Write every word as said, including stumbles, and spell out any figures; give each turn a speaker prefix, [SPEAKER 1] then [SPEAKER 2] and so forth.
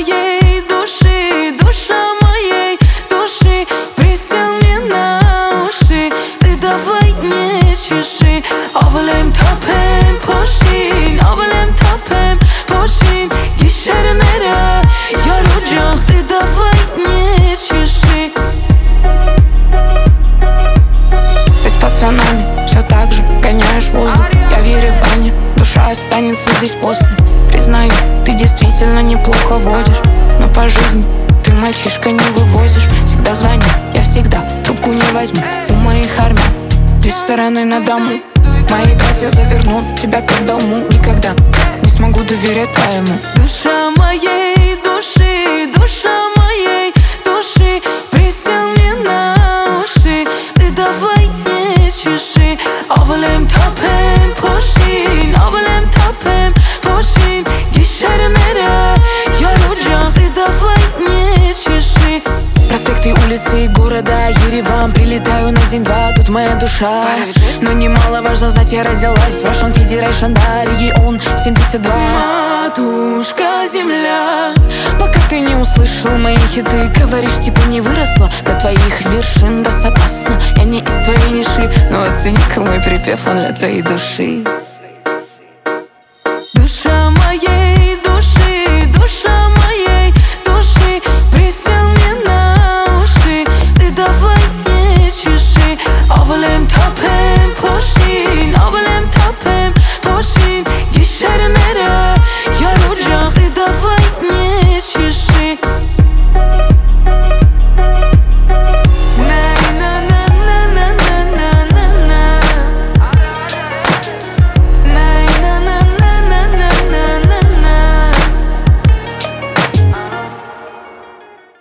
[SPEAKER 1] моей души, душа моей души, присел мне на уши. Ты давай не чеши. Ovalem topem poşin, ovalem topem poşin. Gişerenere yarayacak. Ты давай не чеши. Ты с пацанами все так же гоняешь воздух. Я в Ереване, душа останется здесь после. Признаю, ты действительно неплохо водишь, но по жизни ты мальчишка не вывозишь. Всегда звони, я всегда трубку не возьму. У моих армий рестораны на дому. Мои братья завернут тебя как дому. Никогда не смогу доверять твоему. Душа моей души, душа моей души, присел мне на уши. Ты давай не чеши. Ovalem topem poşin, ovalem topem poşin. Gişerenere yarayacak. Ты давай не чеши. Проспекты, улицы города Ереван. Прилетаю на день-два, тут моя душа. Но немаловажно знать, я родилась в Russian Federation, да, регион семьдесят два. Матушка земля, пока ты не услышал мои хиты, говоришь, типа не выросла до твоих вершин. Да, согласна, я не из твоей ниши, но оцени-ка мой припев, он для твоей души.